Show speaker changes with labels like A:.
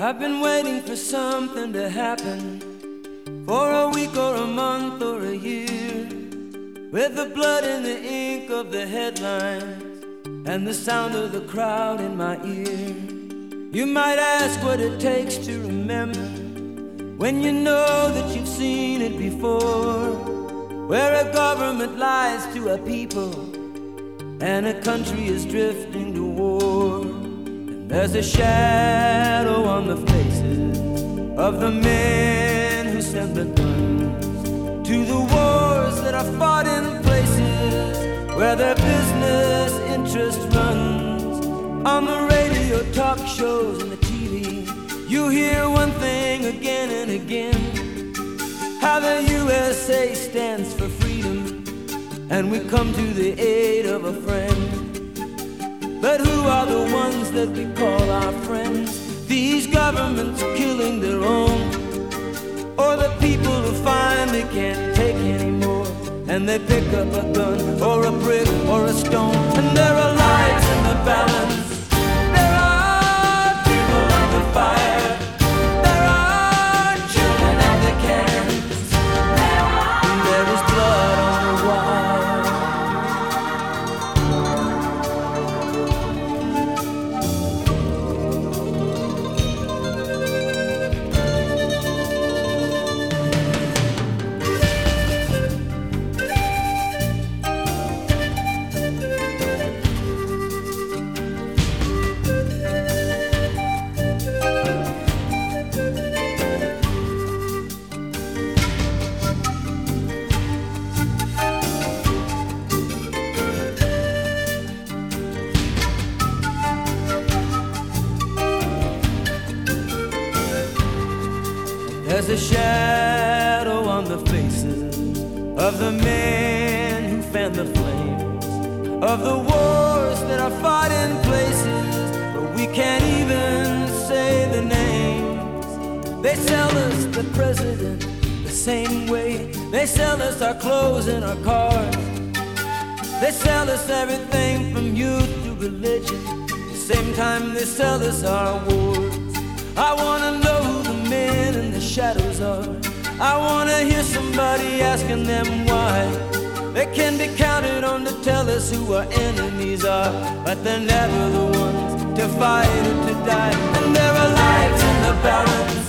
A: I've been waiting for something to happen, for a week or a month or a year, with the blood and the ink of the headlines and the sound of the crowd in my ear. You might ask what it takes to remember, when you know that you've seen it before, where a government lies to a people and a country is drifting to war. And there's a shadow on the faces of the men who sent the guns to the wars that are fought in places where their business interest runs. On the radio, talk shows, and the TV, you hear one thing again and again, how the USA stands for freedom, and we come to the aid of a friend. But who are the ones that we call our friends? These governments killing their own, or the people who finally can't take anymore, and they pick up a gun or a brick or a stone, and there are lives in the balance. There are people under fire. There are children at the cannons. There is blood on the wire. There's a shadow on the faces of the men who fan the flames of the wars that are fought in places where we can't even say the names. They sell us the president the same way they sell us our clothes and our cars. They sell us everything from youth to religion, the same time they sell us our wars. I wanna know who the men in the shadows are. I wanna hear somebody asking them why. They can be counted on to tell us who our enemies are, but they're never the ones to fight or to die. And there are lives in the balance.